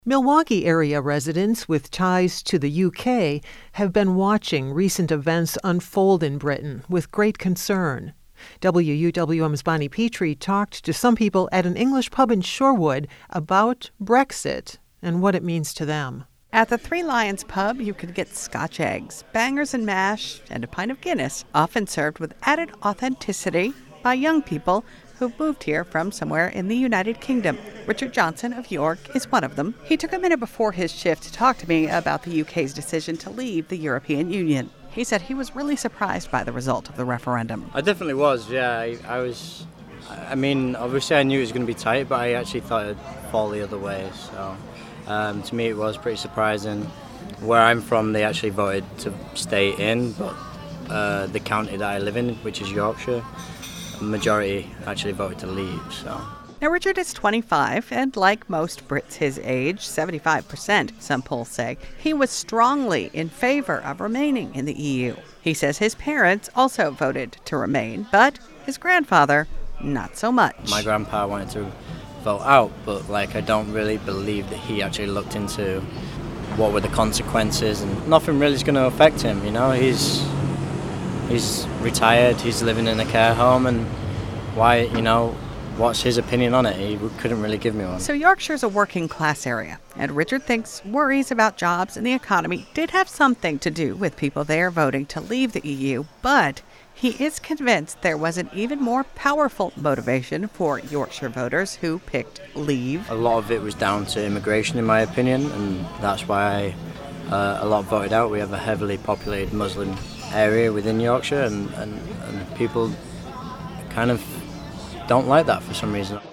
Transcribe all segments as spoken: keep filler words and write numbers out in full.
Milwaukee area residents with ties to the U K have been watching recent events unfold in Britain with great concern. W U W M's Bonnie Petrie talked to some people at an English pub in Shorewood about Brexit and what it means to them. At the Three Lions pub, you could get Scotch eggs, bangers and mash, and a pint of Guinness, often served with added authenticity by young people who moved here from somewhere in the United Kingdom. Richard Johnson of York is one of them. He took a minute before his shift to talk to me about the U K's decision to leave the European Union. He said he was really surprised by the result of the referendum. I definitely was, yeah. I, I was, I mean, obviously I knew it was going to be tight, but I actually thought it'd fall the other way. So um, to me it was pretty surprising. Where I'm from, they actually voted to stay in, but uh, the county that I live in, which is Yorkshire, the majority actually voted to leave. So. Now, Richard is twenty-five, and like most Brits his age, seventy-five percent, some polls say, he was strongly in favor of remaining in the E U. He says his parents also voted to remain, but his grandfather, not so much. My grandpa wanted to vote out, but like I don't really believe that he actually looked into what were the consequences, and nothing really is going to affect him, you know. He's he's retired, he's living in a care home, and why, you know, what's his opinion on it? He couldn't really give me one. So Yorkshire's a working class area, and Richard thinks worries about jobs and the economy did have something to do with people there voting to leave the E U, but he is convinced there was an even more powerful motivation for Yorkshire voters who picked leave. A lot of it was down to immigration, in my opinion, and that's why uh, a lot voted out. We have a heavily populated Muslim area within Yorkshire, and, and, and people kind of don't like that for some reason.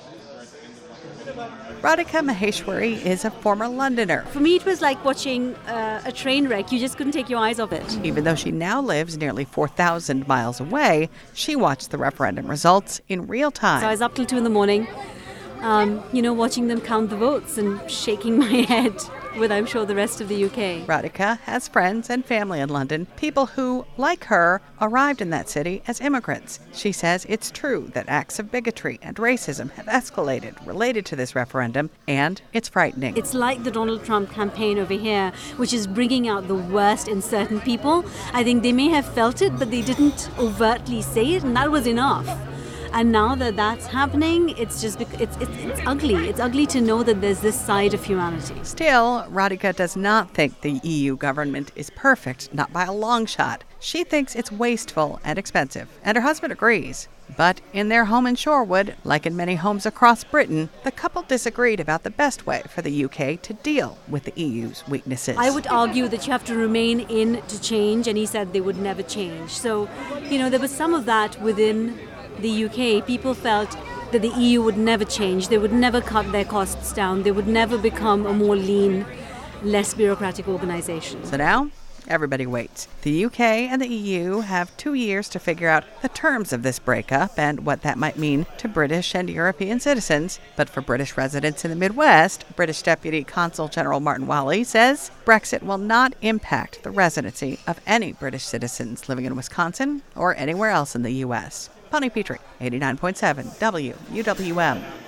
Radhika Maheshwari is a former Londoner. For me, it was like watching uh, a train wreck. You just couldn't take your eyes off it. Even though she now lives nearly four thousand miles away, she watched the referendum results in real time. So I was up till two in the morning, um, you know, watching them count the votes and shaking my head with, I'm sure, the rest of the U K. Radhika has friends and family in London, people who, like her, arrived in that city as immigrants. She says it's true that acts of bigotry and racism have escalated related to this referendum, and it's frightening. It's like the Donald Trump campaign over here, which is bringing out the worst in certain people. I think they may have felt it, but they didn't overtly say it, and that was enough. And now that that's happening, it's just it's, it's it's ugly. It's ugly to know that there's this side of humanity. Still, Radhika does not think the E U government is perfect, not by a long shot. She thinks it's wasteful and expensive, and her husband agrees. But in their home in Shorewood, like in many homes across Britain, the couple disagreed about the best way for the U K to deal with the E U's weaknesses. I would argue that you have to remain in to change, and he said they would never change. So, you know, there was some of that within the U K. People felt that the E U would never change. They would never cut their costs down. They would never become a more lean, less bureaucratic organization. So now, everybody waits. The U K and the E U have two years to figure out the terms of this breakup and what that might mean to British and European citizens. But for British residents in the Midwest, British Deputy Consul General Martin Wally says Brexit will not impact the residency of any British citizens living in Wisconsin or anywhere else in the U S. Bonnie Petrie, eighty-nine point seven W U W M.